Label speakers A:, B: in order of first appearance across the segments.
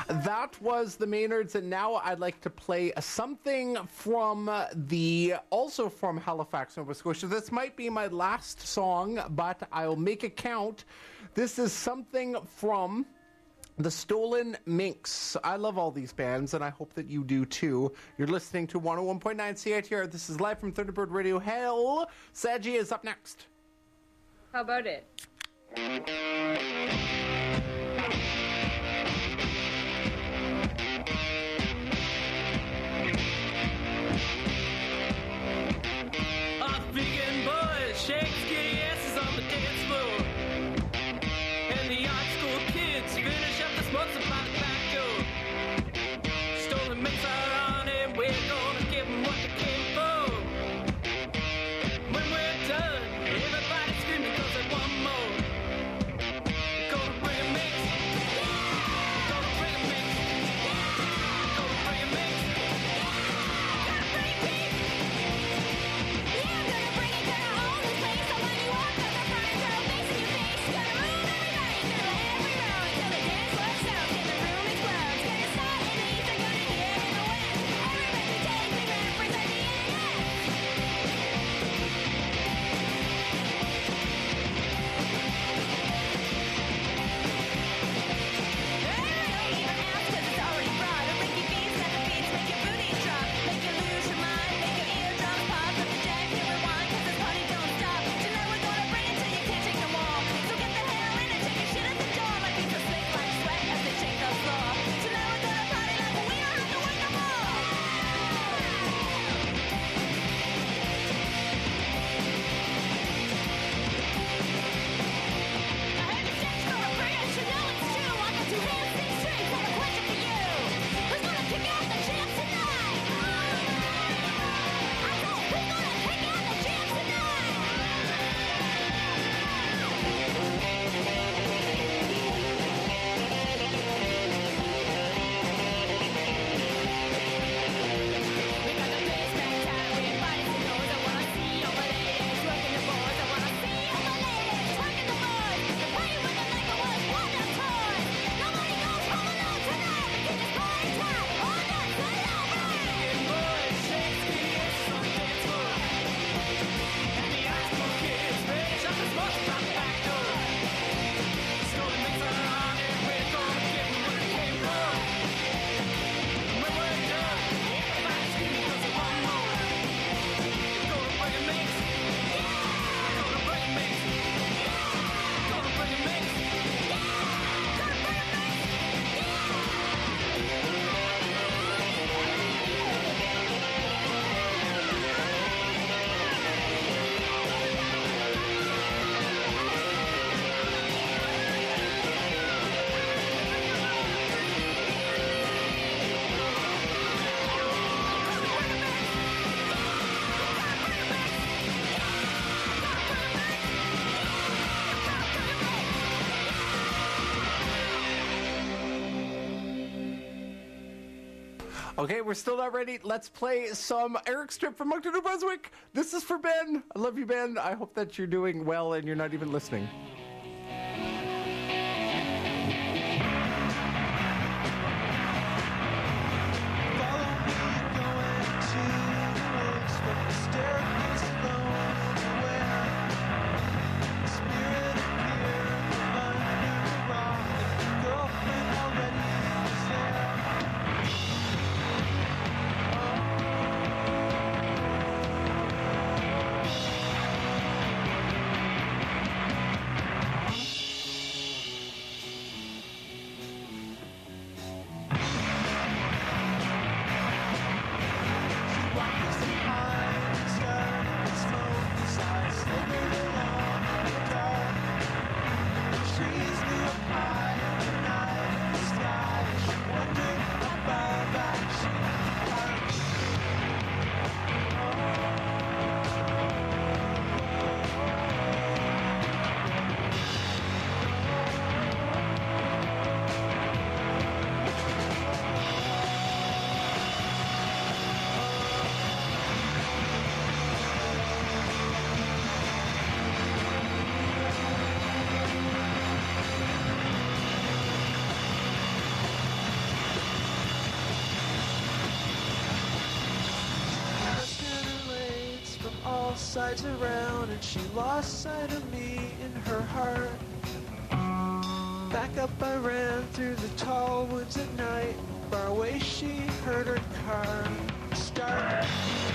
A: That was the Maynards, and now I'd like to play something from also from Halifax, Nova Scotia. This might be my last song, but I'll make it count. This is something from the Stolen Minks. I love all these bands, and I hope that you do too. You're listening to 101.9 CITR. This is live from Thunderbird Radio. Hell, Saji is up next.
B: How about it?
C: Vegan boys shake skinny asses on the dance floor, and the art school kids finish up the smokes by the back door. Stolen minks are on, and we're gonna give them what they came for. When we're done, everybody's screaming 'cause they want more. Gonna bring a mix. Gonna bring a mix. Gonna bring a mix. Gonna bring a mix.
A: Okay, we're still not ready. Let's play some Eric Strip from Moncton, New Brunswick. This is for Ben. I love you, Ben. I hope that you're doing well and you're not even listening.
D: sides around, and she lost sight of me in her heart. Back up I ran through the tall woods at night. Far away she heard her car start.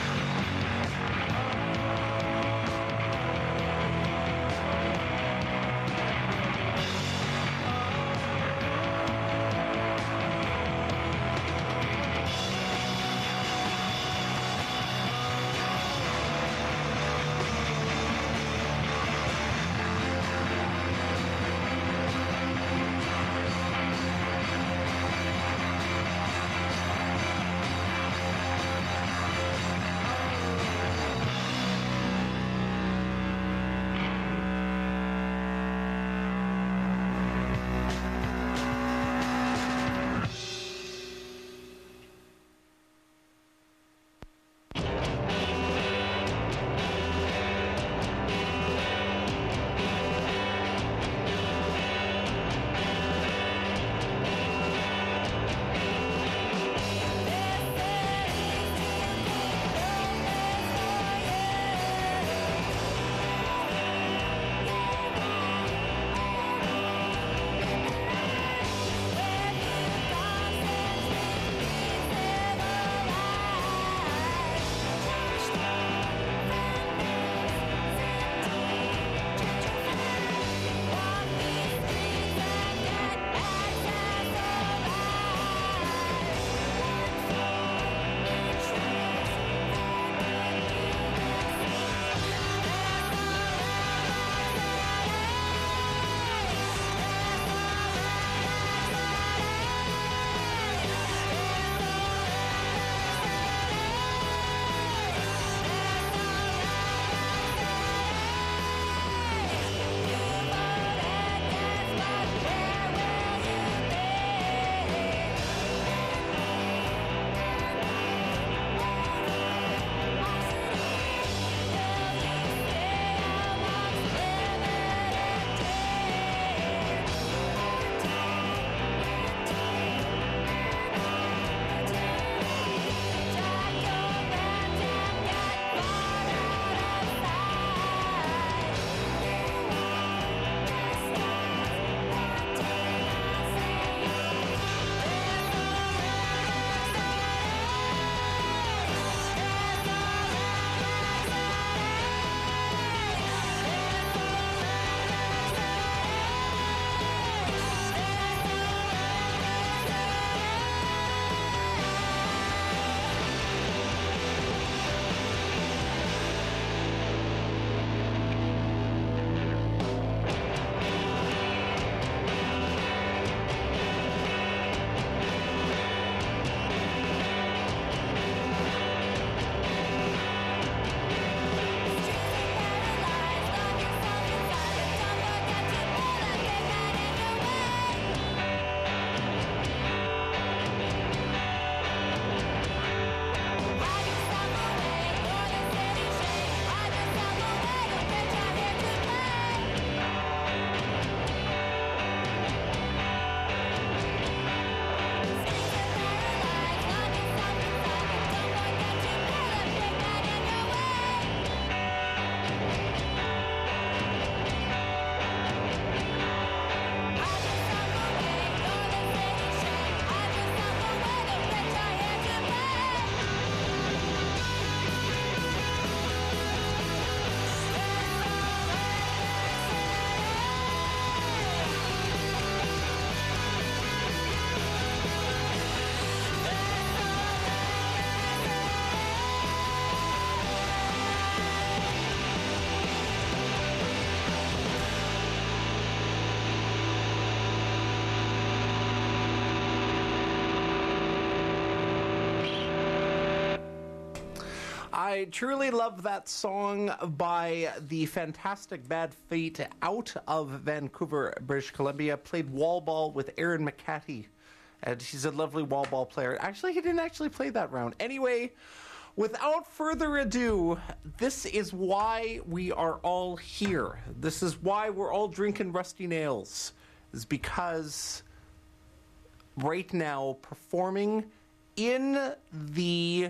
A: I truly love that song by the fantastic Bad Fate out of Vancouver, British Columbia. Played wall ball with Aaron McCarty, and he's a lovely wall ball player. Actually, he didn't actually play that round. Anyway, without further ado, this is why we are all here. This is why we're all drinking Rusty Nails. Is because right now, performing in the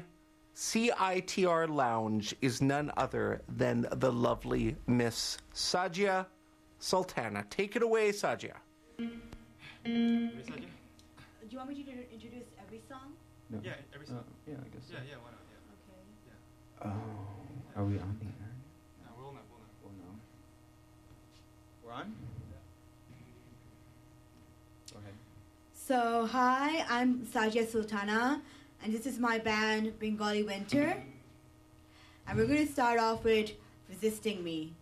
A: CITR Lounge is none other than the lovely Miss Sajia Sultana. Take it away, Sajia.
E: Do you want me to introduce every song?
F: No.
G: Yeah, every song.
F: Yeah, I guess so.
G: Yeah, why not? Yeah.
E: Okay.
F: Oh, are we on the air?
G: No, we'll not.
F: Oh, no. We're on? Go ahead.
E: So, hi, I'm Sajia Sultana, and this is my band, Bengali Winter. And we're going to start off with Resisting Me.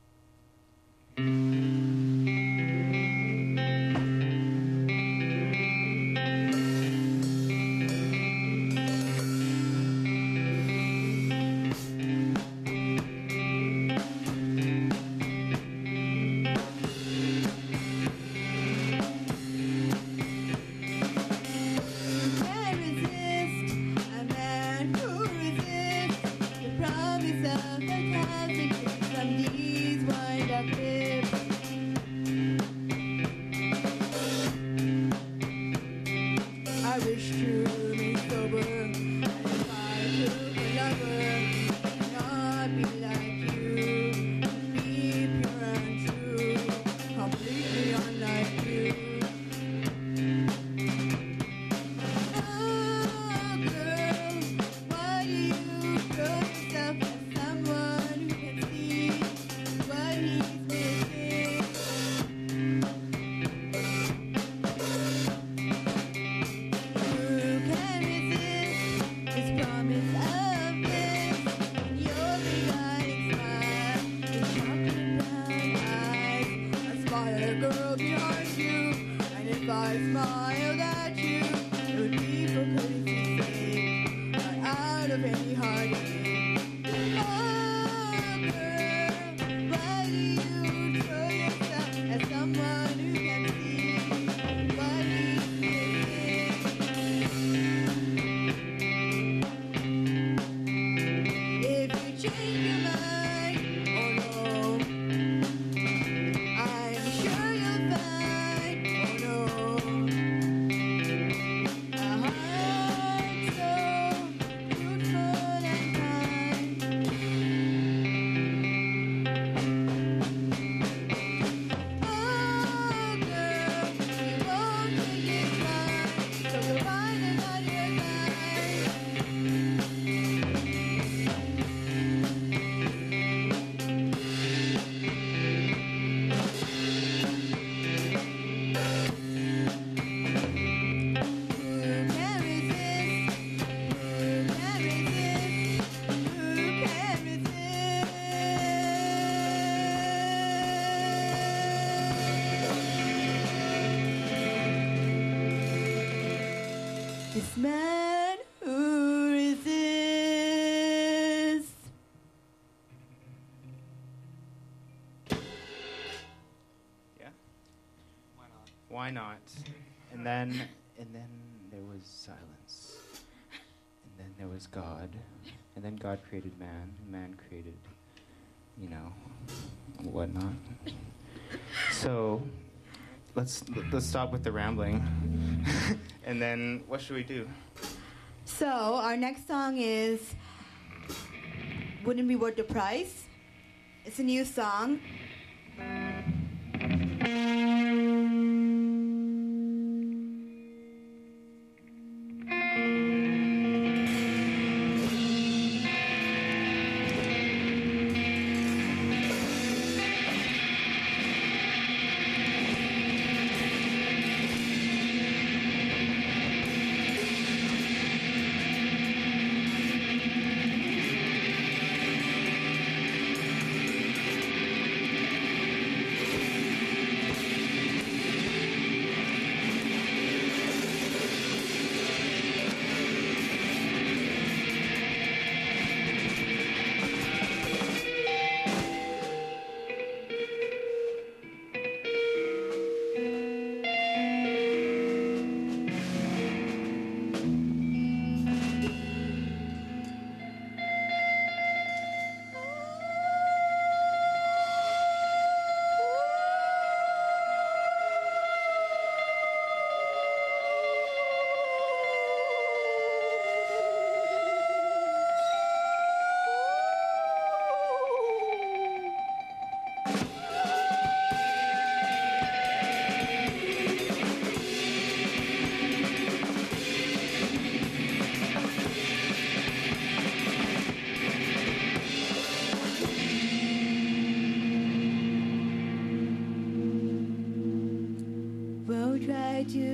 E: This man who resists.
F: Yeah?
G: Why not?
F: Why not? And then there was silence. And then there was God. And then God created man. And man created, whatnot. So let's stop with the rambling. And then what should we do?
E: So, our next song is Wouldn't Be Worth the Price. It's a new song.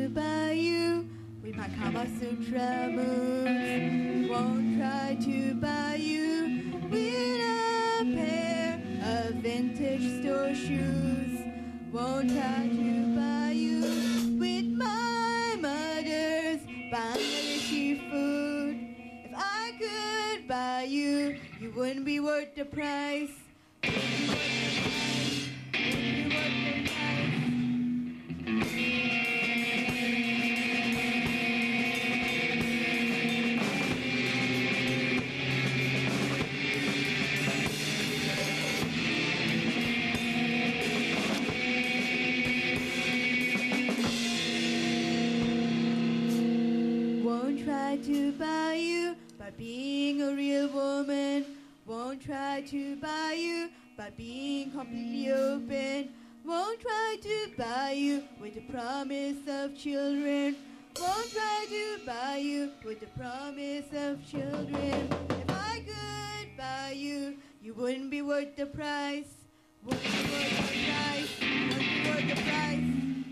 E: to buy you with my Kama Sutra moves. Won't try to buy you with a pair of vintage store shoes. Won't try to buy you with my mother's Bangladeshi food. If I could buy you, you wouldn't be worth the price. Won't try to buy you by being a real woman. Won't try to buy you by being completely open. Won't try to buy you with the promise of children. Won't try to buy you with the promise of children. If I could buy you, you wouldn't be worth the price. Wouldn't be worth the price. Wouldn't be worth the price.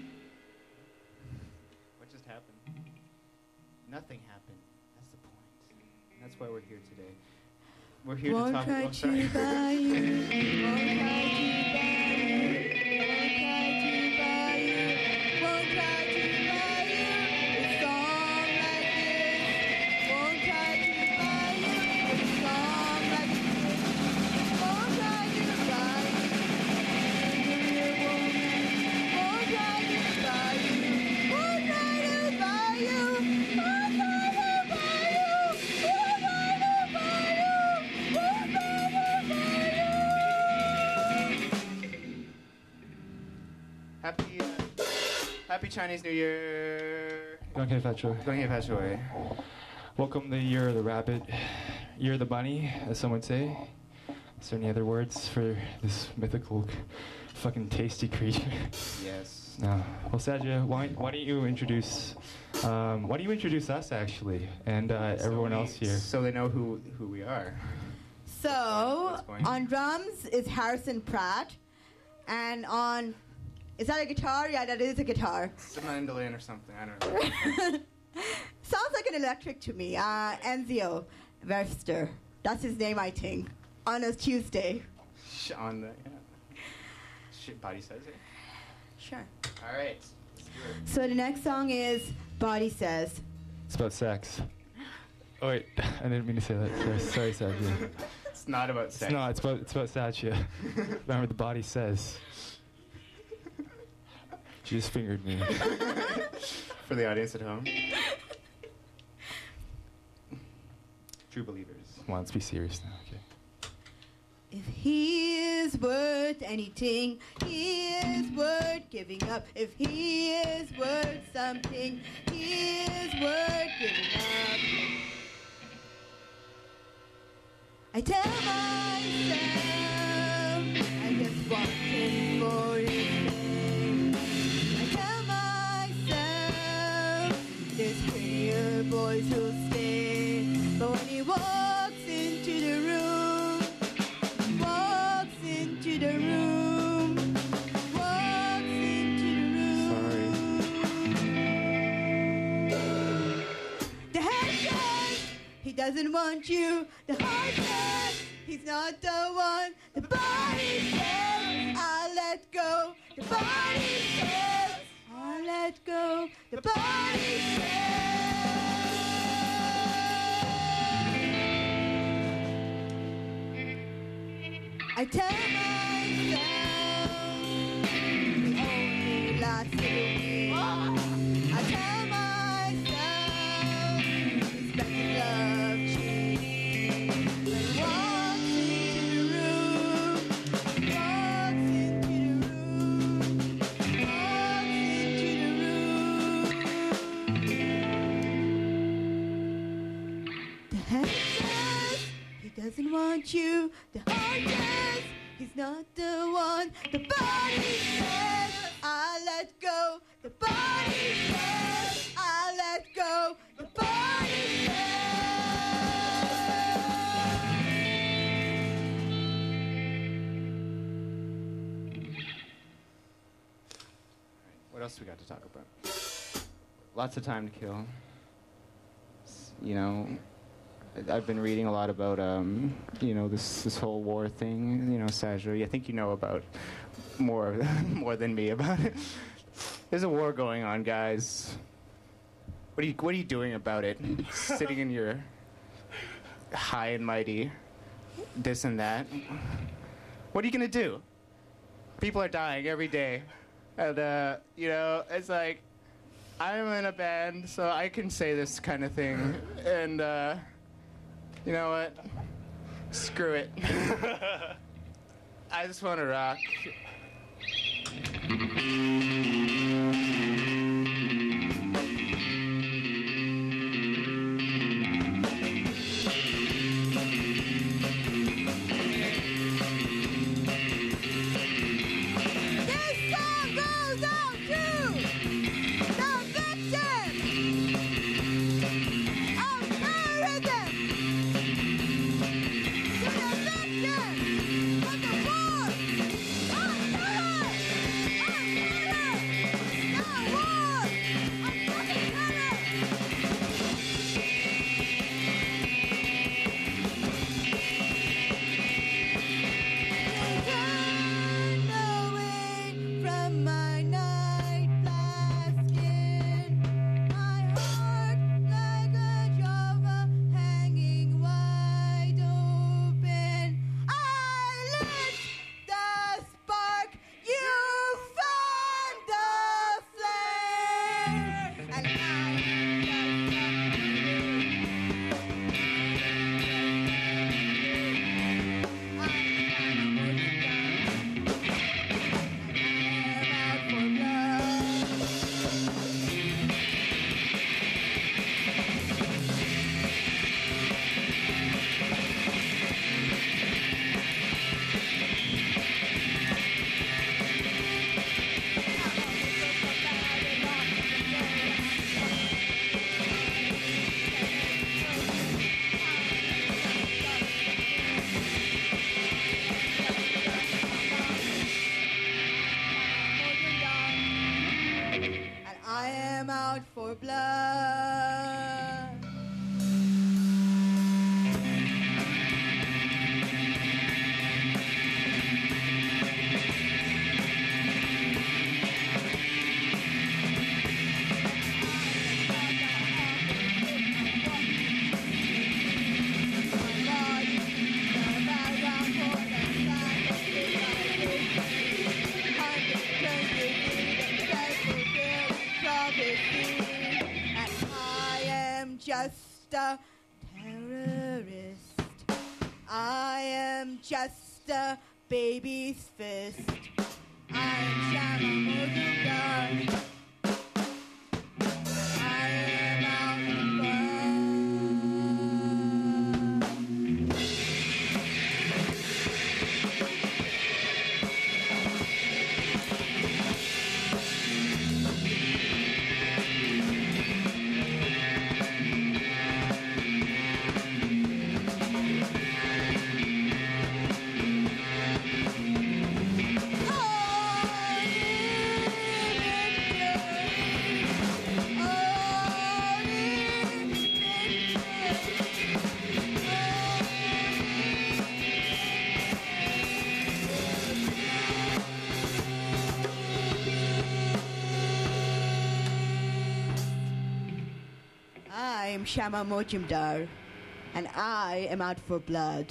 F: What just happened? Nothing happened. That's the point. And that's why we're here today. We're here
E: Won't
F: to talk.
E: try
F: Oh, sorry.
E: to buy you. Won't try to buy you. Won't try to buy you. Won't try to buy you. A song like this. Won't try to buy you. A song like this. Won't try to buy you. A real woman. Won't try to buy you. Won't try to buy you. Won't try to buy you. Won't try to buy you. Won't try to buy you.
F: Happy Chinese New Year.
H: Gonghe Fachoi.
F: Gonghe Fachoi.
H: Welcome the year of the rabbit, year of the bunny, as some would say. Is there any other words for this mythical, fucking tasty creature?
F: Yes.
H: No. Well, Sajja, why don't you introduce us actually, and everyone else here?
F: So they know who we are.
E: So,
F: What's going
E: on drums is Harrison Pratt, and on, is that a guitar? Yeah, that is a guitar.
F: It's a mandolin or something. I don't know.
E: Sounds like an electric to me. Enzio Webster. That's his name, I think. On a Tuesday.
F: On the shit body says it.
E: Sure.
F: All right. Let's do it.
E: So the next song is Body Says.
H: It's about sex. Oh wait, I didn't mean to say that. Sorry, Sajja.
F: It's not about sex.
H: No, it's about Sajja. Remember, the body says. She just fingered me.
F: For the audience at home. True believers.
H: Come on, let's be serious now. Okay.
E: If he is worth anything, he is worth giving up. If he is worth something, he is worth giving up. I tell myself I just want him for his name. I tell myself there's prettier boys who'll stay. But when he walks into the room, walks into the room, walks into the room. The head says he doesn't want you. The heart says he's not the one. The body says I'll let go. The body says I'll let go. The body says. I tell myself it only lasts a week. I tell myself respect and love cheap. When he walks into the room, walks into the room, walks into the room. The head says he doesn't want you. The heart says he's not the one. The body says I'll let go. The body says I'll let go. The body
F: What else we got to talk about? lots of time to kill. You know, I've been reading a lot about, you know, this whole war thing. You know, Sajra, I think you know about more than me about it. There's a war going on, guys. What are you doing about it? Sitting in your high and mighty, this and that. What are you gonna do? People are dying every day, and you know, it's like I'm in a band, so I can say this kind of thing, and you know what? Screw it. I just want to rock.
E: For blood. Just a terrorist. I am just a baby's fist. I am Shamamoduga. I am I'm Shama Mojumdar, and I am out for blood.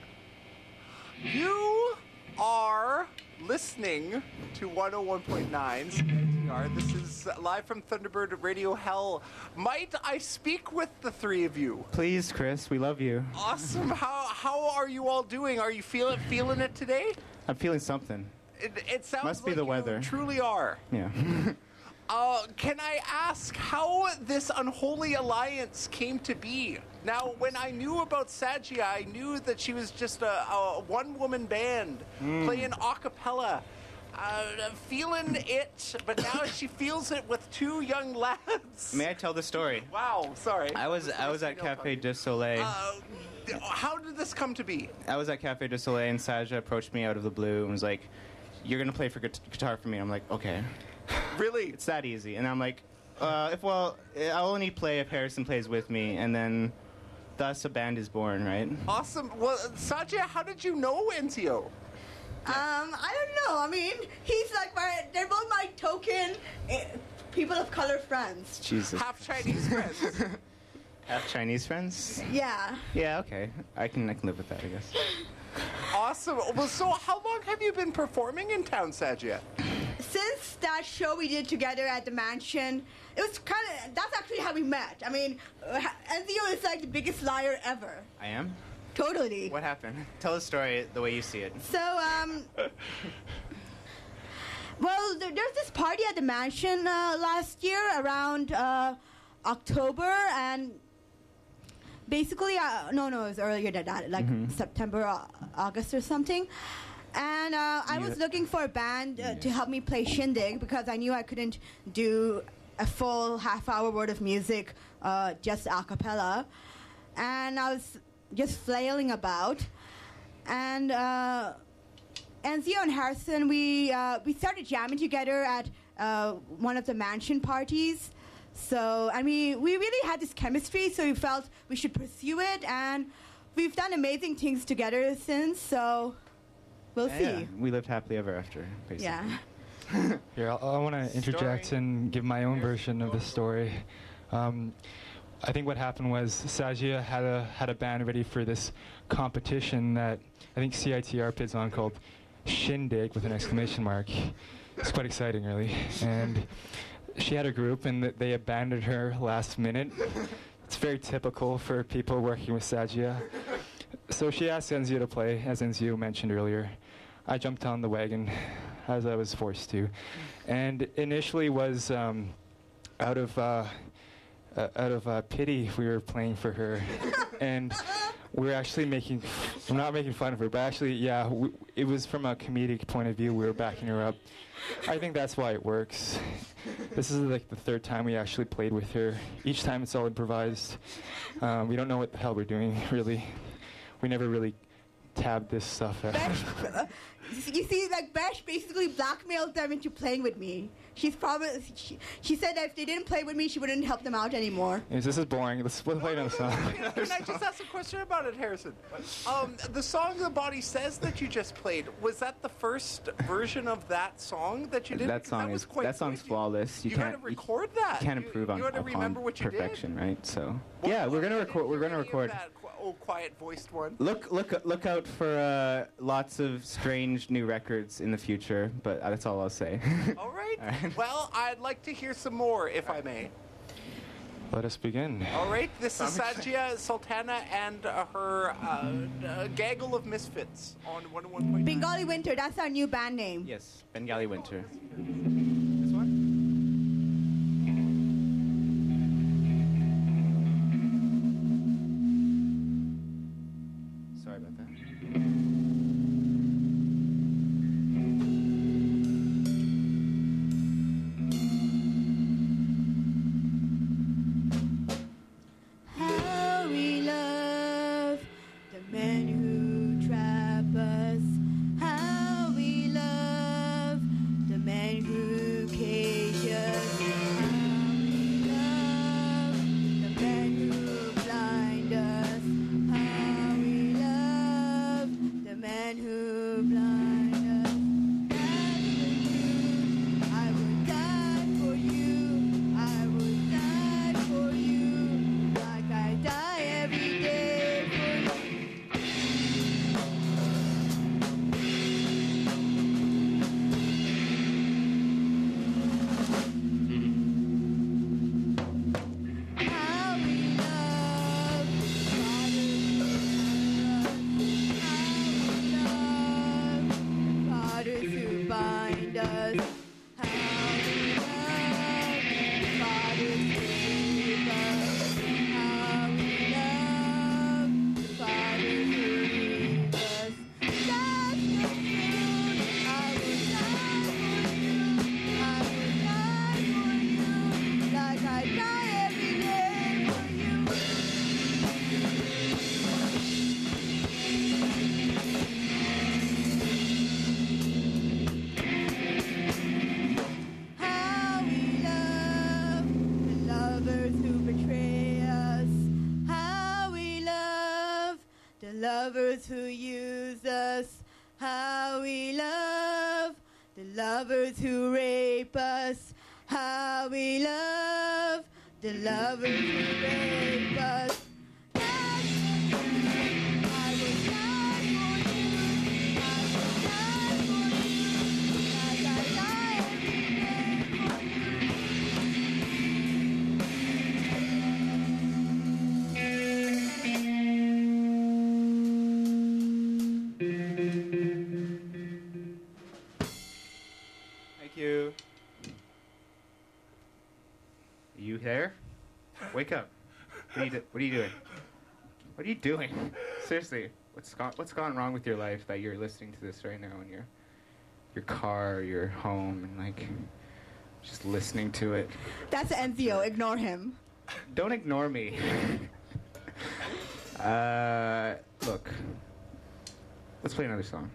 A: You are listening to 101.9 CITR. This is live from Thunderbird Radio Hell. Might I speak with the three of you?
F: Please, Chris, we love you.
A: Awesome. How are you all doing? Are you feeling it today?
F: I'm feeling something.
A: It sounds
F: Must be
A: like
F: the
A: you
F: weather.
A: truly are.
F: Yeah.
A: Can I ask how this unholy alliance came to be? Now, when I knew about Sagia, I knew that she was just a one-woman band playing a cappella, feeling it, but now she feels it with two young lads.
F: May I tell the story?
A: Wow, sorry.
F: I was at Café du Soleil.
A: How did this come to be?
F: I was at Café du Soleil, and Saja approached me out of the blue and was like, "You're gonna play for guitar for me." I'm like, "Okay."
A: Really?
F: It's that easy. And I'm like, I'll only play if Harrison plays with me, and then thus a band is born, right?
A: Awesome. Well, Satya, how did you know Enzio?
E: I don't know. I mean, he's like they're both my token people of color friends.
F: Jesus.
A: Half Chinese friends.
F: Half Chinese friends?
E: Yeah.
F: Yeah, okay. I can live with that, I guess.
A: Awesome. Well, so how long have you been performing in town, Satya?
E: Since that show we did together at the mansion, it was that's actually how we met. I mean, Enzio is like the biggest liar ever.
F: I am?
E: Totally.
F: What happened? Tell the story the way you see it.
E: So, well, there's this party at the mansion last year around October, and basically, no, it was earlier than that, like September, August or something. And I was looking for a band to help me play Shindig because I knew I couldn't do a full half-hour worth of music just a cappella. And I was just flailing about. And Enzio and Harrison, we started jamming together at one of the mansion parties. So, and we really had this chemistry, so we felt we should pursue it. And we've done amazing things together since, so we'll see.
F: Yeah, we lived happily ever after, basically.
E: Yeah.
H: Here, I want to interject and give my own version of the story. I think what happened was Sajia had a band ready for this competition that I think CITR puts on called Shindig with an exclamation mark. It's quite exciting, really. And she had a group, and they abandoned her last minute. It's very typical for people working with Sajia. So she asked Enzio to play, as Enzio mentioned earlier. I jumped on the wagon, as I was forced to. And initially was out of pity we were playing for her. And we were actually I'm not making fun of her, but actually, yeah, it was from a comedic point of view, we were backing her up. I think that's why it works. This is like the third time we actually played with her. Each time it's all improvised. We don't know what the hell we're doing, really. We never really tabbed this stuff out.
E: You see, like, Bash basically blackmailed them into playing with me. She's promised. She said that if they didn't play with me, she wouldn't help them out anymore.
H: This is boring. Let's play another song.
A: Can I just ask a question about it, Harrison? The song "The Body Says" that you just played, was that the first version of that song that you did?
F: That song's flawless.
A: You gotta record that.
F: You can't improve on perfection, right? So yeah, we're gonna record.
A: That quiet voiced one.
F: Look out for lots of strange new records in the future, but that's all I'll say.
A: All right. Well, I'd like to hear some more, if I may.
H: Let us begin.
A: All right. This is Sajia Sultana and her gaggle of misfits on 101.9.
E: Bengali Winter, that's our new band name.
F: Yes, Bengali Winter. Sorry about that.
E: How we love the men who trap us. How we love the men who lovers who use us, how we love. The lovers who rape us, how we love. The lovers who rape us.
F: Thank you. Are you there? Wake up. What are you doing? What are you doing? Seriously, what's gone wrong with your life that you're listening to this right now in your car, your home, and like just listening to it?
E: That's Enzio. Ignore him.
F: Don't ignore me. Look. Let's play another song.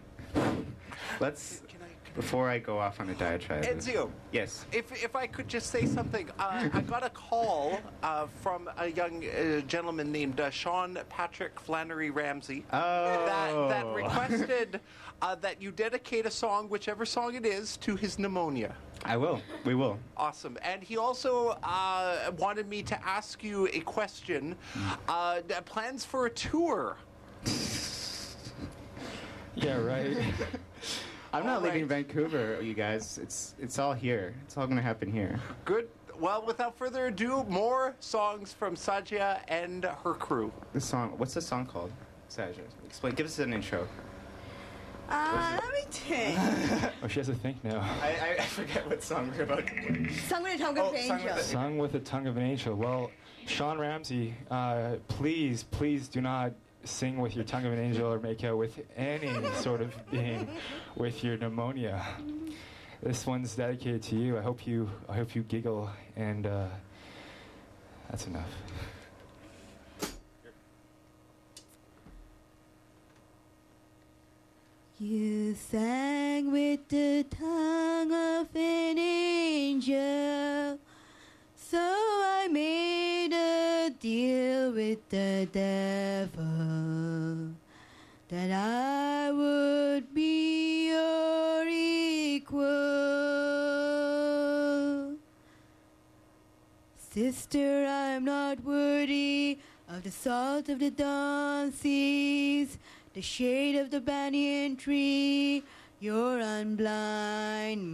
F: Before I go off on a diatribe.
A: Enzio.
F: Yes.
A: If I could just say something, I got a call from a young gentleman named Sean Patrick Flannery Ramsey that requested that you dedicate a song, whichever song it is, to his pneumonia.
F: I will. We will.
A: Awesome. And he also wanted me to ask you a question. Plans for a tour?
H: Yeah, right.
F: I'm not
A: All
F: leaving
A: right.
F: Vancouver, you guys. It's all here. It's all gonna happen here.
A: Good. Well, without further ado, more songs from Sajia and her crew.
F: What's the song called? Sajia, explain. Give us an intro.
E: Let me think.
H: Oh, she has to think now.
F: I forget what song we're about to play.
E: Sung with a tongue of
F: Oh,
E: an
F: Sung with
E: angel.
F: a-
H: Sung with the tongue of an angel. Well, Sean Ramsey, please do not sing with your tongue of an angel or make out with any sort of being with your pneumonia. This one's dedicated to you. I hope you giggle, and that's enough.
E: You sang with the tongue of an angel, so I made a deal with the devil that I would be your equal. Sister, I'm not worthy of the salt of the dawn seas, the shade of the banyan tree, your unblind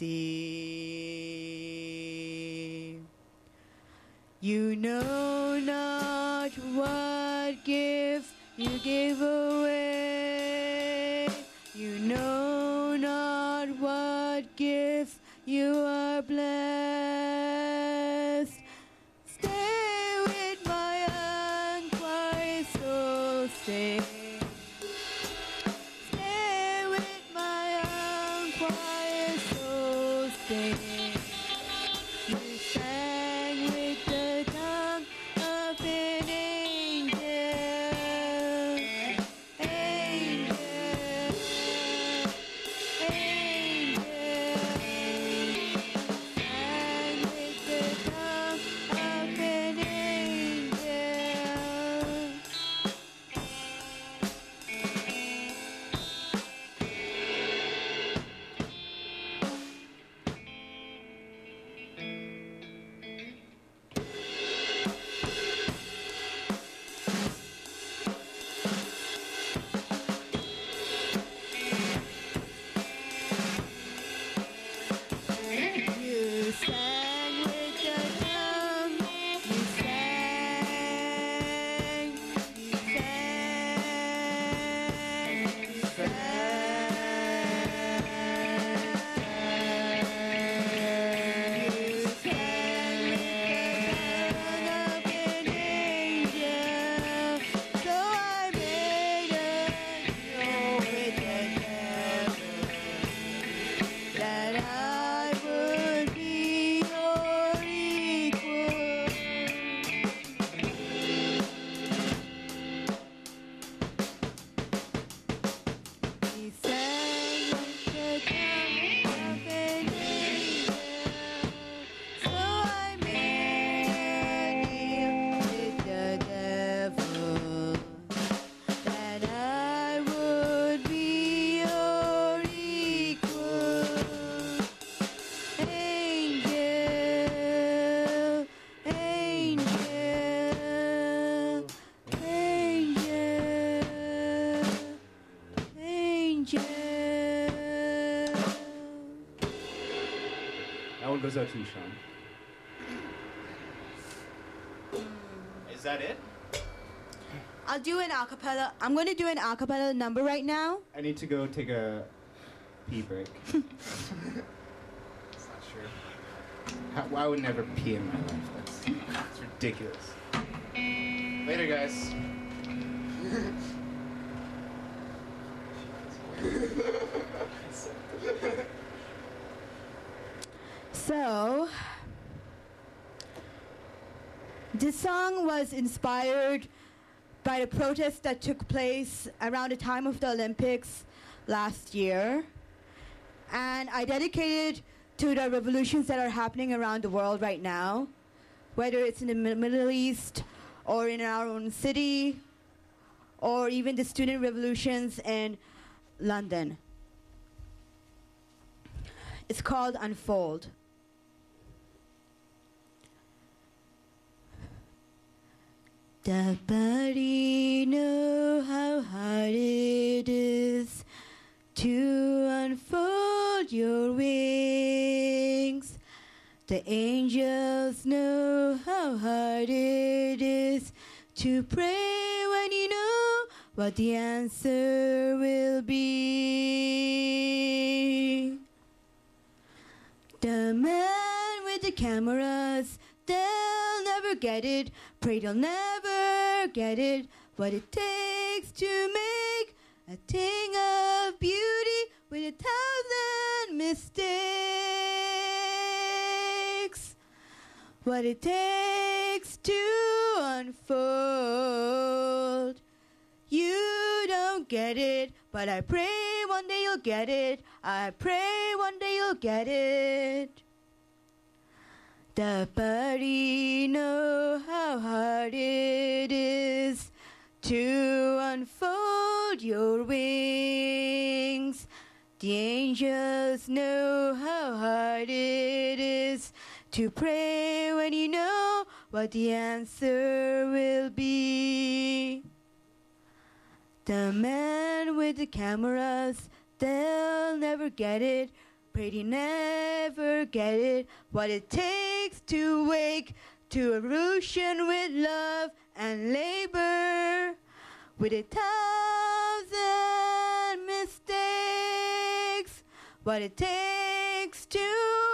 E: mercy. You know not what gifts you give away. You know not what gifts you are blessed. Stay with my unquiet soul, stay. Stay with my unquiet soul, stay. You sang with the tongue of an angel, angel, angel.
F: does that to you, Sean? Is that it?
E: I'll do an acapella. I'm going to do an acapella number right now.
F: I need to go take a pee break. It's not sure. I would never pee in my life. That's ridiculous. Later, guys.
E: So, this song was inspired by the protests that took place around the time of the Olympics last year. And I dedicated to the revolutions that are happening around the world right now, whether it's in the Middle East or in our own city, or even the student revolutions in London. It's called Unfold. Does body know how hard it is to unfold your wings? The angels know how hard it is to pray when you know what the answer will be. The man with the cameras, they'll never get it. Pray they'll never get it. What it takes to make a thing of beauty with 1,000 mistakes. What it takes to unfold. You don't get it, but I pray one day you'll get it. I pray one day you'll get it. The body know how hard it is to unfold your wings. The angels know how hard it is to pray when you know what the answer will be. The man with the cameras, they'll never get it. Pray they never get it. What it takes to wake to a revolution with love and labor, with 1,000 mistakes. What it takes to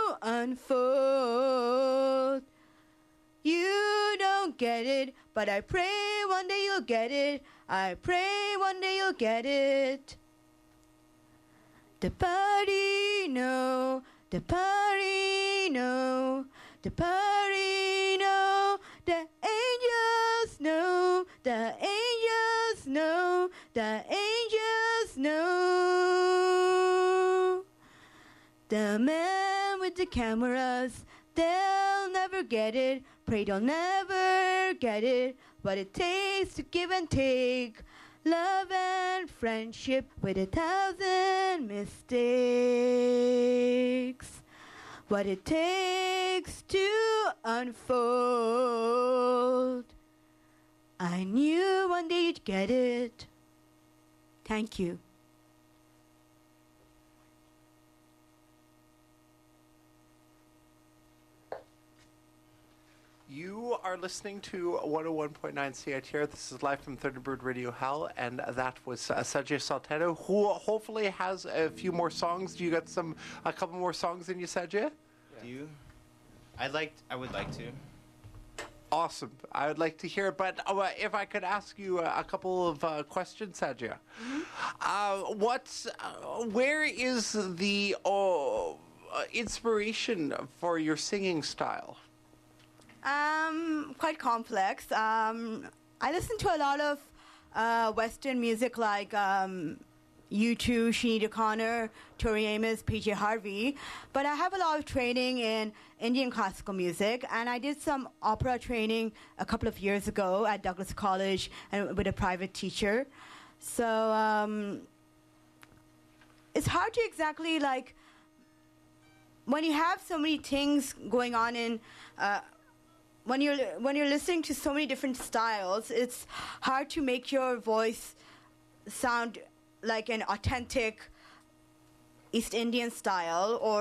E: unfold. You don't get it, but I pray one day you'll get it. I pray one day you'll get it. The party know, the party know, the party know, the angels know, the angels know, the angels know. The man with the cameras, they'll never get it. Pray they'll never get it. What it takes to give and take. Love and friendship with 1,000 mistakes. What it takes to unfold. I knew one day you'd get it. Thank you.
A: You are listening to 101.9 CITR. This is live from Thunderbird Radio Hell, and that was Sajay Saltano, who hopefully has a few more songs. Do you got a couple more songs in you, Sajay?
F: Do you? I would like to.
A: Awesome. I would like to hear it, but if I could ask you a couple of questions, Sajay. Where is the inspiration for your singing style?
E: Quite complex. I listen to a lot of Western music like U2, Sinead O'Connor, Tori Amos, PJ Harvey. But I have a lot of training in Indian classical music, and I did some opera training a couple of years ago at Douglas College and with a private teacher. So it's hard to exactly, like, when you have so many things going on in... When you're listening to so many different styles, it's hard to make your voice sound like an authentic East Indian style or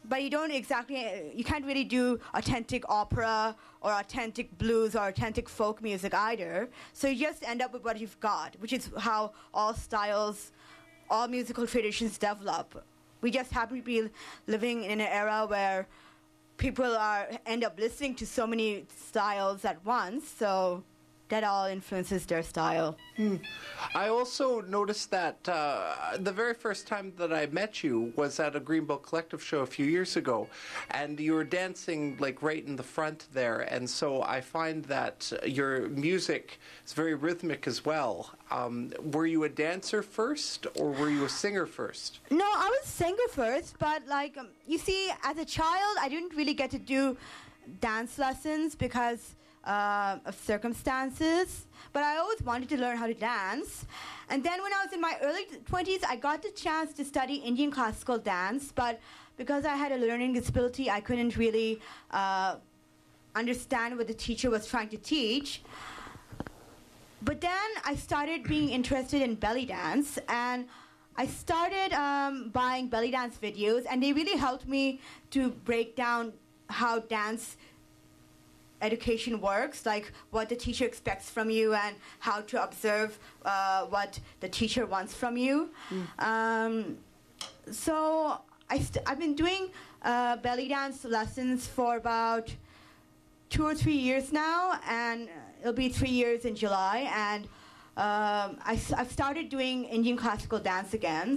E: but you can't really do authentic opera or authentic blues or authentic folk music either. So you just end up with what you've got, which is how all styles, all musical traditions develop. We just happen to be living in an era where people end up listening to so many styles at once, so that all influences their style.
A: I also noticed that the very first time that I met you was at a Greenbelt Collective show a few years ago, and you were dancing like right in the front there, and so I find that your music is very rhythmic as well. Were you a dancer first, or were you a singer first?
E: No, I was singer first, but you see, as a child, I didn't really get to do dance lessons because of circumstances, but I always wanted to learn how to dance. And then when I was in my early 20s, I got the chance to study Indian classical dance, but because I had a learning disability, I couldn't really understand what the teacher was trying to teach. But then I started being interested in belly dance, and I started buying belly dance videos, and they really helped me to break down how dance education works, like what the teacher expects from you and how to observe what the teacher wants from you. So I've been doing belly dance lessons for about 2 or 3 years now, and it'll be 3 years in July, and I've started doing Indian classical dance again.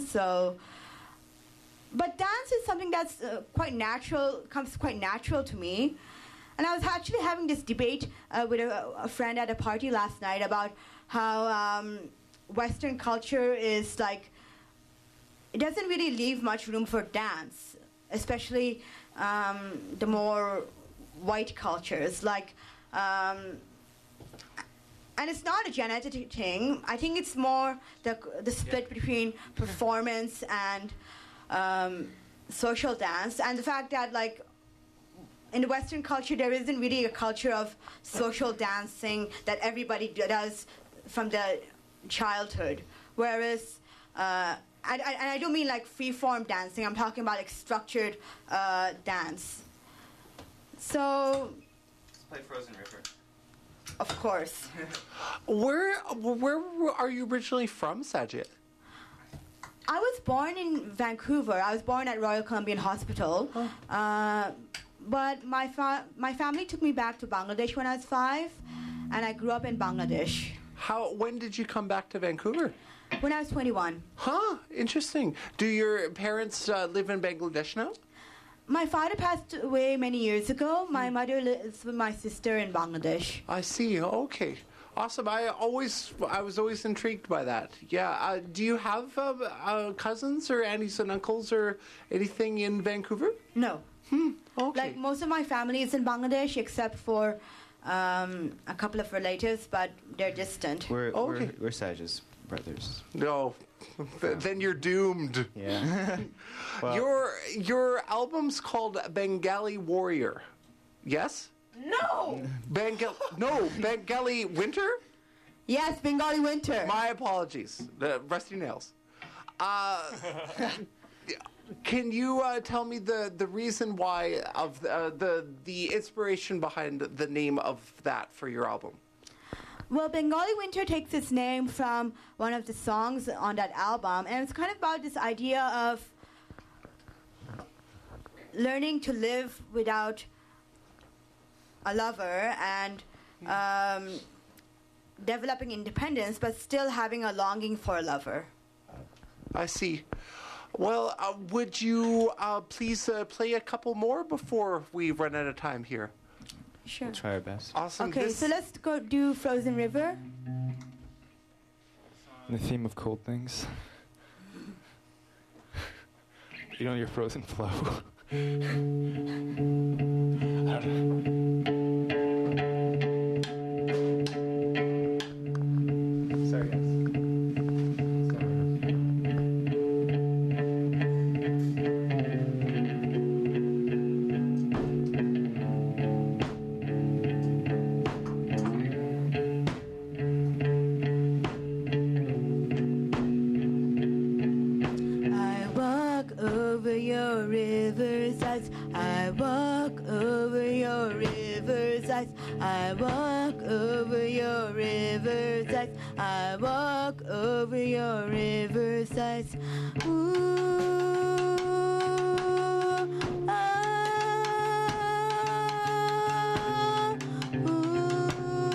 E: But dance is something that's comes quite natural to me. And I was actually having this debate with a friend at a party last night about how Western culture is it doesn't really leave much room for dance, especially the more white cultures. And it's not a genetic thing. I think it's more the split between performance and social dance, and the fact that in the Western culture, there isn't really a culture of social dancing that everybody does from the childhood. Whereas, and I don't mean free-form dancing. I'm talking about structured dance. So,
F: Let's play Frozen River.
E: Of course.
A: Where are you originally from, Sajid?
E: I was born in Vancouver. I was born at Royal Columbian Hospital. But my family took me back to Bangladesh when I was 5, and I grew up in Bangladesh.
A: When did you come back to Vancouver?
E: When I was 21.
A: Huh, interesting. Do your parents live in Bangladesh now?
E: My father passed away many years ago. My mother lives with my sister in Bangladesh.
A: I see, okay. Awesome. I was always intrigued by that. Yeah. Do you have cousins or aunties and uncles or anything in Vancouver?
E: No.
A: Okay.
E: Most of my family is in Bangladesh, except for a couple of relatives, but they're distant.
F: We're
A: Okay.
F: Saj's brothers.
A: No. Then you're doomed.
F: Yeah. Well,
A: Your album's called Bengali Warrior. Yes?
E: No!
A: Bengali Winter?
E: Yes, Bengali Winter.
A: My apologies. The rusty nails. Can you tell me the reason why of the inspiration behind the name of that for your album?
E: Well, Bengali Winter takes its name from one of the songs on that album, and it's kind of about this idea of learning to live without a lover and developing independence, but still having a longing for a lover.
A: I see. Well, would you please play a couple more before we run out of time here?
E: Sure.
F: we'll try our best.
A: Awesome.
E: Okay, so let's go do Frozen River.
H: The theme of cold things. You know your frozen flow. I don't know.
F: Sorry, guys.
E: I walk over your rivers as I walk over your riversides. I walk over your riversides. Ooh, ah, ooh.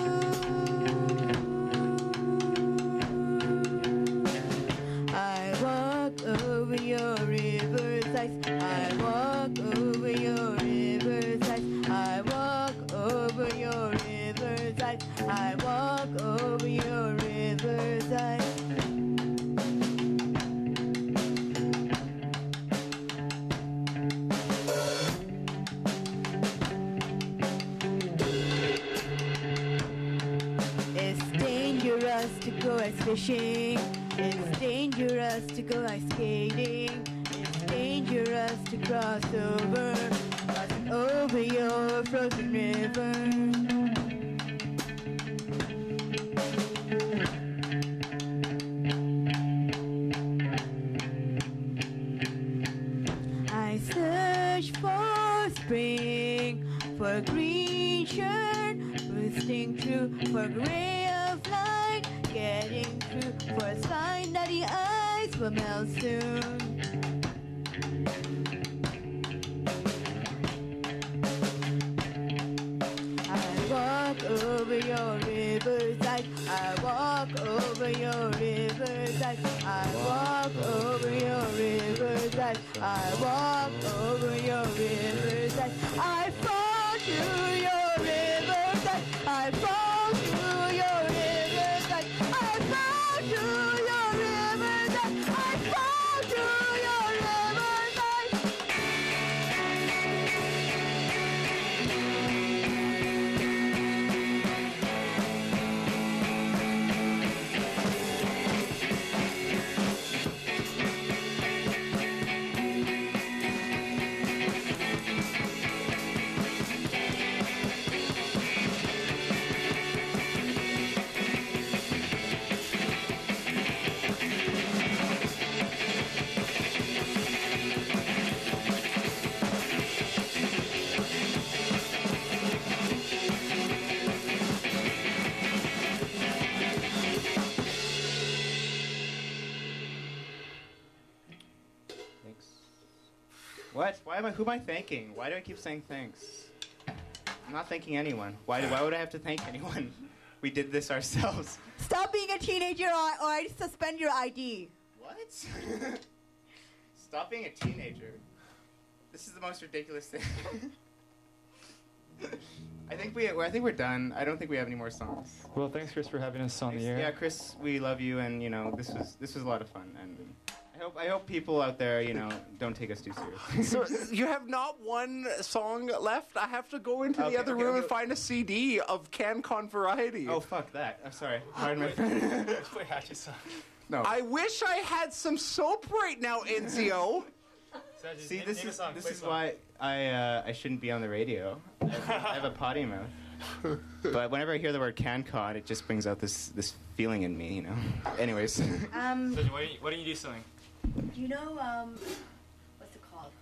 E: I walk over your riversides. I walk over your riversides. I walk over your riversides. I walk over your riversides. It's dangerous to go ice fishing. It's dangerous to go ice skating. It's dangerous to cross over your frozen river. I search for spring, for green shirt, bursting through, for gray of light, getting through, for a sign that the ice will melt soon. I walk over your riverside. I walk over your riverside. I walk over your riverside. I walk over your riverside. I fall through your riverside. I fall through your riverside. I fall through your riverside. I fall through your riverside.
F: Thanks. What? Who am I thanking? Why do I keep saying thanks? I'm not thanking anyone. Why would I have to thank anyone? We did this ourselves.
E: Stop being a teenager or I suspend your ID.
F: What? Stop being a teenager. This is the most ridiculous thing. I think we're done. I don't think we have any more songs.
H: Well, thanks, Chris, for having us on the air.
F: Yeah, Chris, we love you, and this was a lot of fun, and I hope people out there don't take us too seriously.
A: So you have not one song left? I have to go into the other room and find a CD of CanCon Variety.
F: Oh fuck that! I'm sorry. Pardon my friend.
H: Let's play Hatchet song.
F: No.
A: I wish I had some soap right now, Enzio.
F: See, this is why I shouldn't be on the radio. I have a potty mouth. But whenever I hear the word CanCon, it just brings out this feeling in me, Anyways.
H: So why don't you do something?
E: Do you know, what's it called?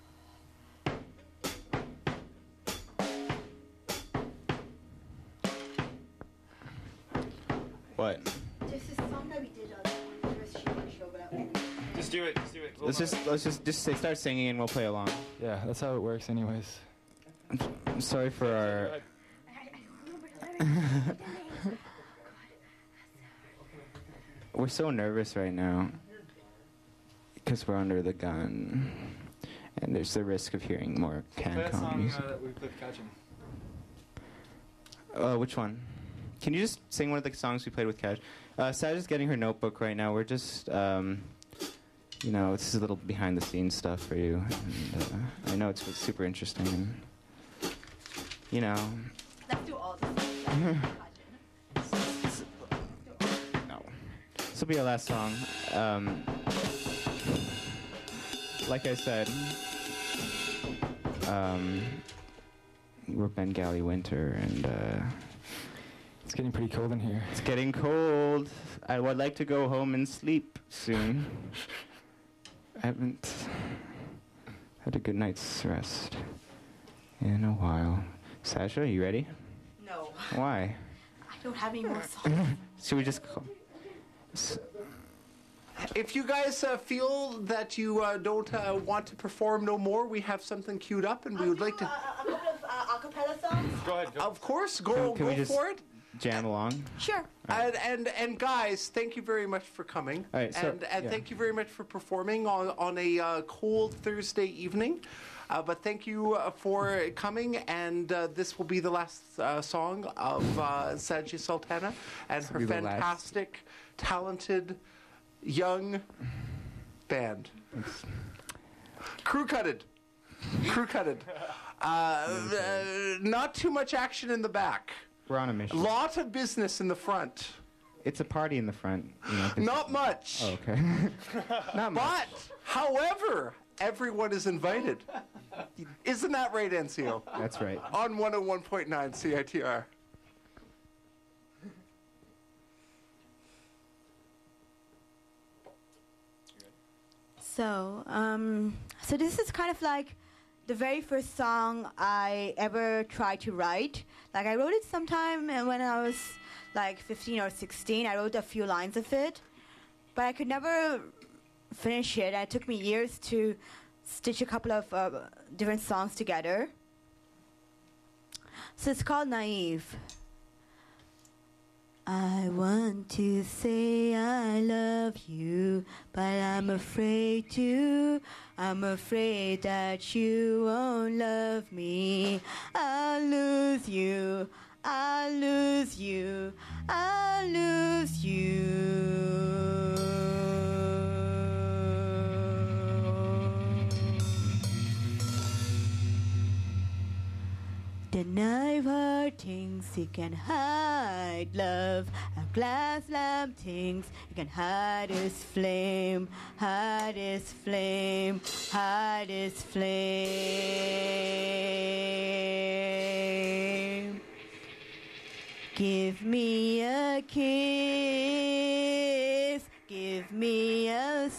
F: What?
E: There's this song that we did on the first show, but
H: Just do it.
F: Let's just start singing and we'll play along.
H: Yeah, that's how it works, anyways.
F: I'm sorry for our. We're so nervous right now because we're under the gun, and there's the risk of hearing more CanCon music.
H: that we played Catching.
F: Which one? Can you just sing one of the songs we played with Cash? Saj is getting her notebook right now. We're just, this is a little behind-the-scenes stuff for you. And, I know it's super interesting, and,
E: let's do all this.
F: No. This will be our last song. Like I said, we're Bengali winter, and
H: It's getting pretty cold in here.
F: it's getting cold. I would like to go home and sleep soon. I haven't had a good night's rest in a while. Sasha, you ready?
E: No,
F: Why?
E: I don't have any more songs.
F: Should we just call?
A: If you guys feel that you don't want to perform no more, we have something queued up, and we would like to.
E: A couple of acapella songs.
H: Go ahead.
A: Of course, go
F: Can we just
A: for it.
F: jam along?
E: Sure.
A: And guys, thank you very much for coming,
F: All right, so-
A: and
F: yeah.
A: thank you very much for performing on a cold Thursday evening. But thank you for coming, and this will be the last song of Sajia Sultana and her
F: will be the last.
A: fantastic, talented, young band. Crew cutted. Not too much action in the back.
F: We're on a mission.
A: Lot of business in the front.
F: It's a party in the front. You know,
A: Not much.
F: Oh, okay. Not much.
A: But, however, everyone is invited. Isn't that right, NCO?
F: That's right.
A: On 101.9 CITR.
E: So this is kind of like the very first song I ever tried to write. Like I wrote it sometime when I was like 15 or 16. I wrote a few lines of it, but I could never finish it. And it took me years to stitch a couple of different songs together. So it's called Naive. I want to say I love you, but I'm afraid to. I'm afraid that you won't love me. I'll lose you. I'll lose you. I'll lose you. The knife hard things it can hide love. A glass lamp things it can hide its flame, hide its flame, hide its flame. Give me a kiss, give me a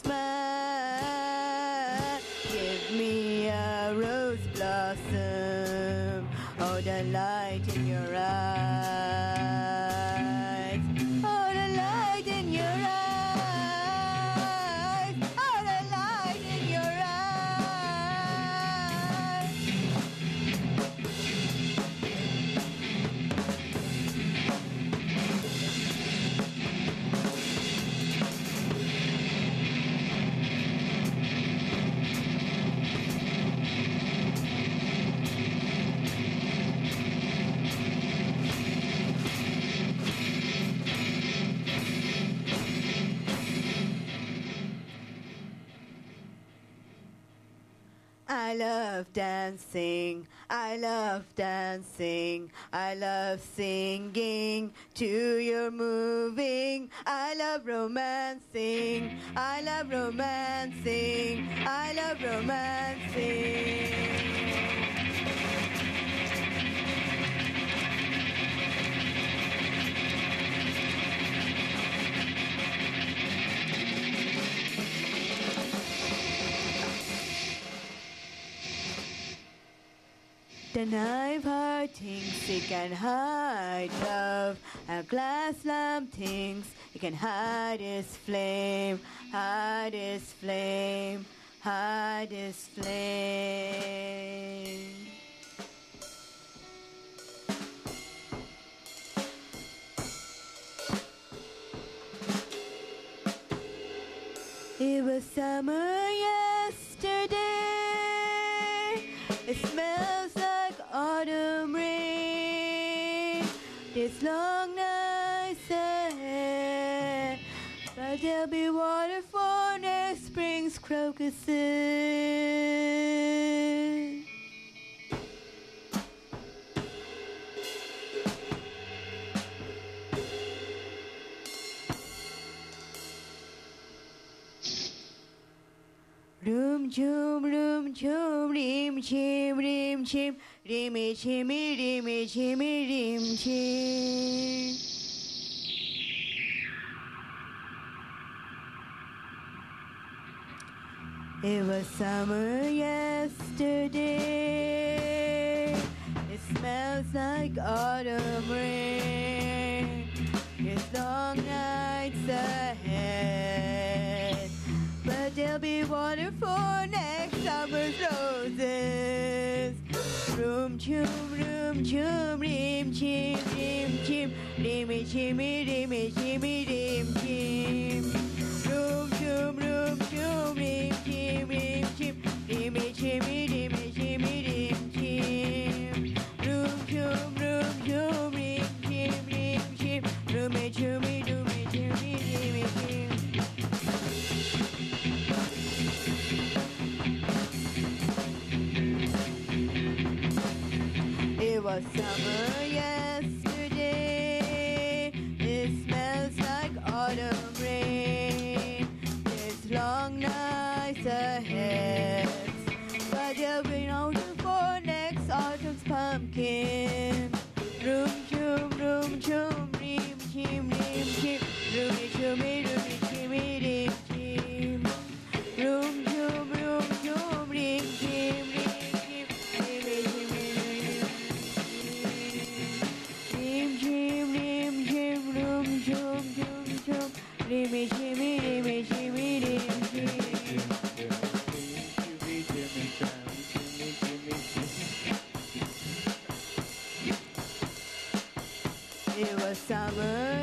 E: smile, give me a rose blossom. Oh, the light in your eyes. Oh, the light in your eyes. Oh, the light in your eyes. I love dancing, I love dancing, I love singing to your moving, I love romancing, I love romancing, I love romancing. The knife heart thinks it can hide love. A glass lamp thinks it can hide its flame, hide its flame, hide its flame. It was summer yesterday. It smells like autumn rain. This long nights ahead, but there'll be water for next spring's crocuses. Room chum, rim chim, rim chim, rimmy chimmy, rim chim. It was summer yesterday. It smells like autumn rain. There's long nights ahead, but there'll be water for next summer's roses. Room chum, room chum, rim chim, rimmy chimmy, rimmy chimmy, rim chim. Room chum, rim chim, rimmy chimmy, rimmy chimmy, rim chim. Room chum, rim chim, roomy chummy, roomy chimmy, rimmy chim. It was summer yesterday. It smells like autumn rain. There's long nights ahead, but there'll be no room for next autumn's pumpkin. Room chum, rim chim, roomy chummy, roomy chimmy, rim chim. Room chum, rim chim, rimmy chimmy, rim chim, room chum, rimmy chimmy, rim chim. It was summer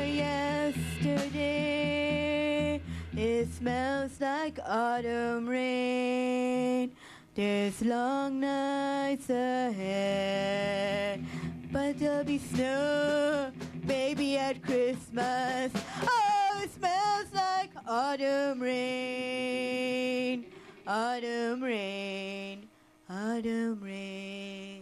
E: yesterday. It smells like autumn rain. There's long nights ahead, but there'll be snow, maybe at Christmas. Oh, it smells like autumn rain, autumn rain, autumn rain.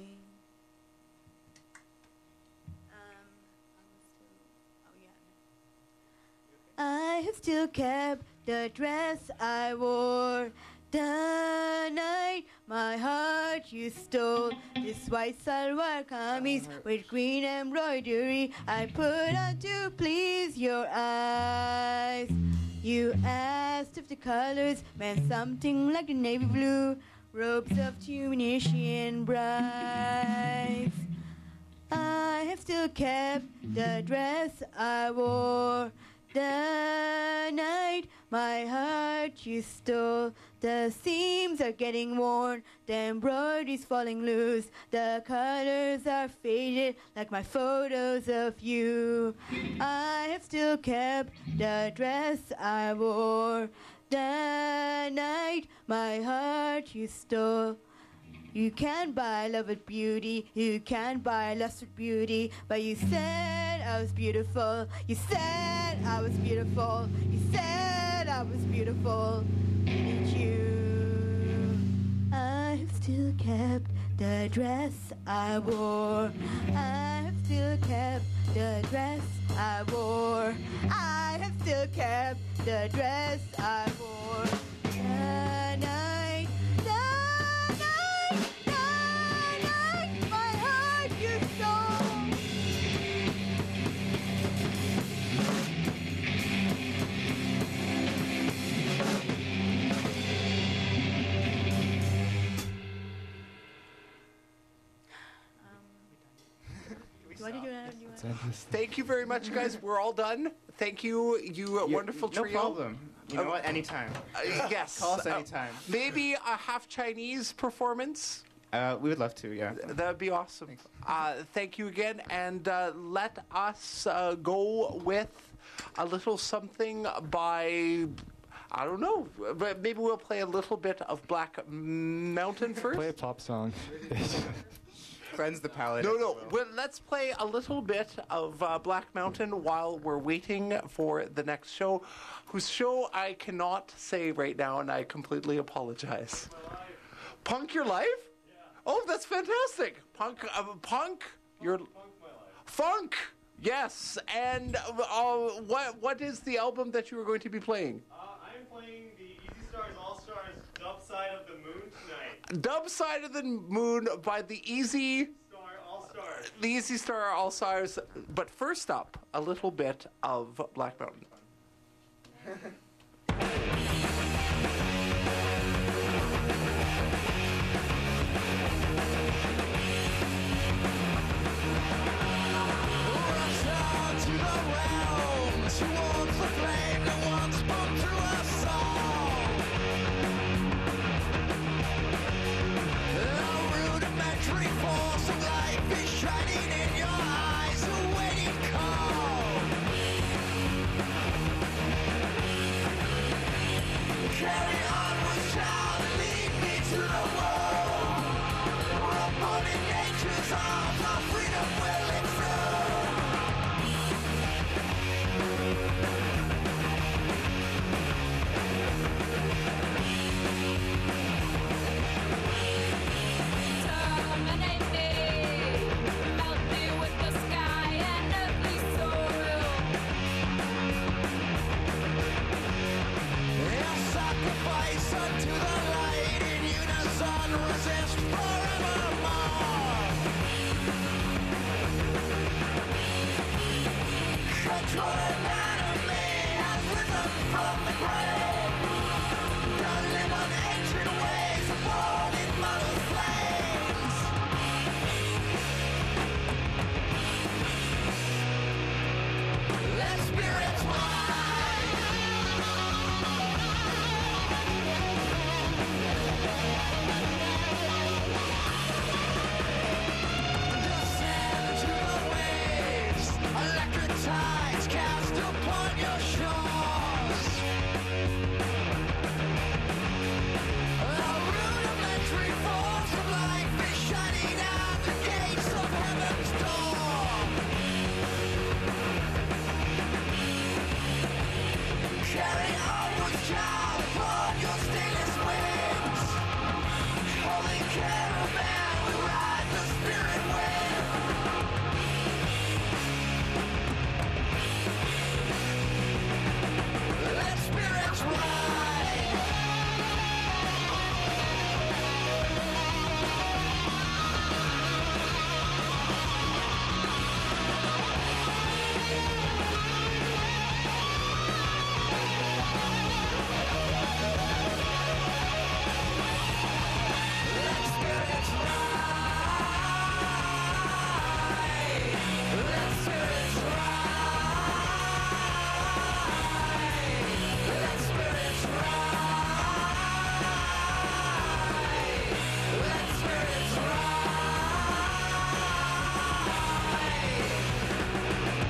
E: I have still kept the dress I wore the night my heart you stole. This white salwar kameez with green embroidery I put on to please your eyes. You asked if the colors meant something like the navy blue robes of Tunisian brides. I have still kept the dress I wore the night my heart you stole. The seams are getting worn, the embroidery's falling loose, the colors are faded like my photos of you. I have still kept the dress I wore the night my heart you stole. You can't buy love with beauty, you can't buy lust with beauty, but you said I was beautiful, you said I was beautiful, you said I was beautiful, didn't you? I have still kept the dress I wore, I have still kept the dress I wore, I have still kept the dress I wore. The night my heart you stole. What did you
A: Thank you very much, guys. We're all done. Thank you, wonderful
F: No
A: trio.
F: problem. You know what? Anytime.
A: Yes.
F: Call us anytime.
A: Maybe a half Chinese performance.
F: We would love to, yeah.
A: That would be awesome. Thank you again, and let us go with a little something by, I don't know, but maybe we'll play a little bit of Black Mountain first.
H: Play a pop song.
F: Cleanse the palate.
A: No. Well, let's play a little bit of Black Mountain while we're waiting for the next show, whose show I cannot say right now, and I completely apologize. Punk Your Life? Yeah. Oh, that's fantastic. Punk, your Funk. Yes. And what is the album that you are going to be playing?
I: I'm playing the Easy Stars All Stars Dub Side of the Moon tonight.
A: Dub Side of the Moon by the Easy
I: Star All Stars.
A: The Easy Star All Stars. But first up, a little bit of Black Mountain.
J: spun through a song. A rudimentary force of life is shining in your eyes, a waiting call. Carry onwards, child, and lead me to the wall. We're up on in nature's arms, our freedom willing through.
C: Terminate me, melt me with the sky and every soil.
J: Sacrifice unto the light in unison, resist forevermore. Control an enemy has risen from the grave. Don't live on ancient ways, born in mother's flames. Let spirits rise. Descend to the waves, electric tides cast upon your shores. A rudimentary force of life is shining out the gates of heaven's door. Carry onwards, child, upon your stainless wings. Holy caravan, we ride the spirit wind. Let spirits ride. Let spirits ride. Let spirits ride. Let spirits ride. Let spirits ride.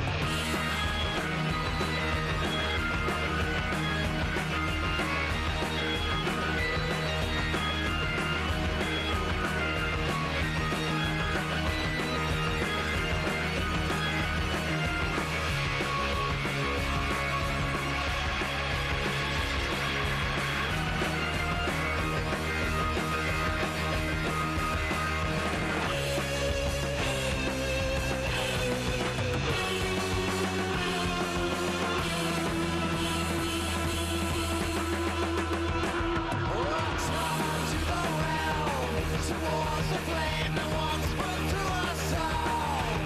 J: Rocks on to the realm, towards the flame that once burned through us all.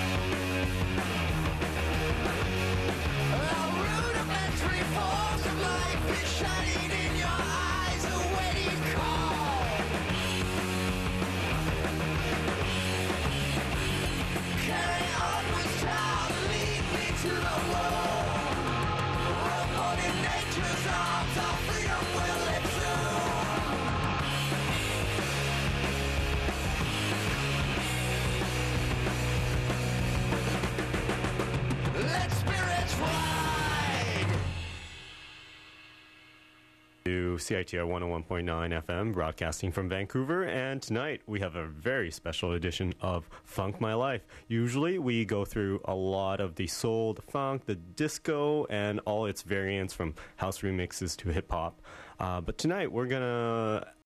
J: A rudimentary force of life is shining in your eyes, a waiting call. Carry onwards, child, lead me to the wall. We're born in nature's arms, our freedom will live through. Let spirits ride.
K: To CITR 101.9 FM, broadcasting from Vancouver, and tonight we have a very special edition of Funk My Life. Usually we go through a lot of the soul, the funk, the disco, and all its variants from house remixes to hip-hop. But tonight we're going to